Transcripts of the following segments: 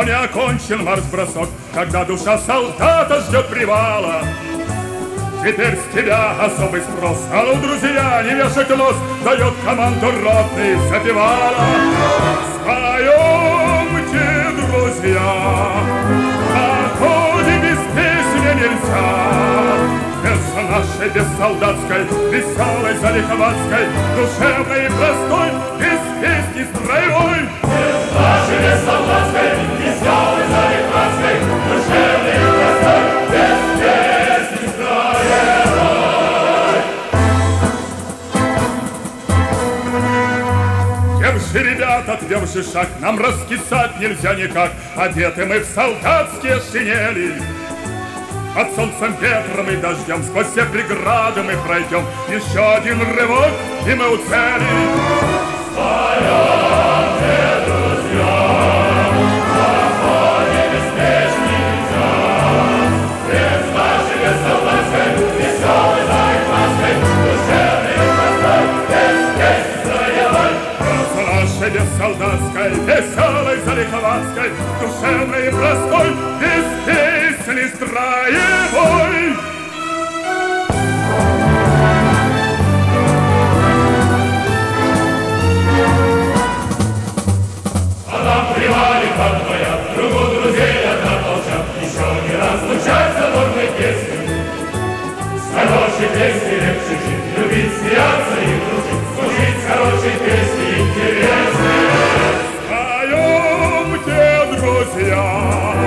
но не окончен марш-бросок, когда душа солдата ждет привала. Теперь с тебя особый спрос. А ну, друзья, не вешать нос, дает команду ротный запевала. Споемте, друзья, а ходе без песни нельзя. Без нашей, без солдатской, веселой, залиховатской, душевной и простой, без песни строевой. Без нашей, без солдатской, веселой, залиховатской, душевной и простой, без песни строевой. Держи, ребята, тверже шаг, нам раскисать нельзя никак, одеты мы в солдатские шинели. Под солнцем, ветром и дождем сквозь все преграды мы пройдем. Еще один рывок, и мы у цели. Споемте, друзья, на ходе без песни нельзя. Без нашей, без солдатской, веселой, залихватской, душевной и простой, без песни строевой. Без нашей, без солдатской, веселой, залихватской, душевной и простой, без песни строевой. А нам привали, как говорят, кругу друзей однополчан, еще не разлучать задорной песни. С хорошей песней легче жить, любить, смеяться и дружить, служить с хорошей песней интереснее. Споемте, друзья,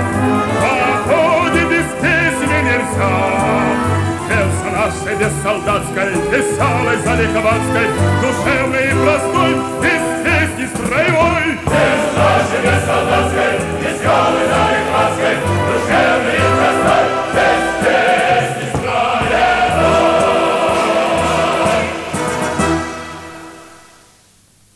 без нашей, без солдатской, веселой, залиховатской, душевной и простой, без песни строевой. Без нашей, без солдатской, веселой, залиховатской,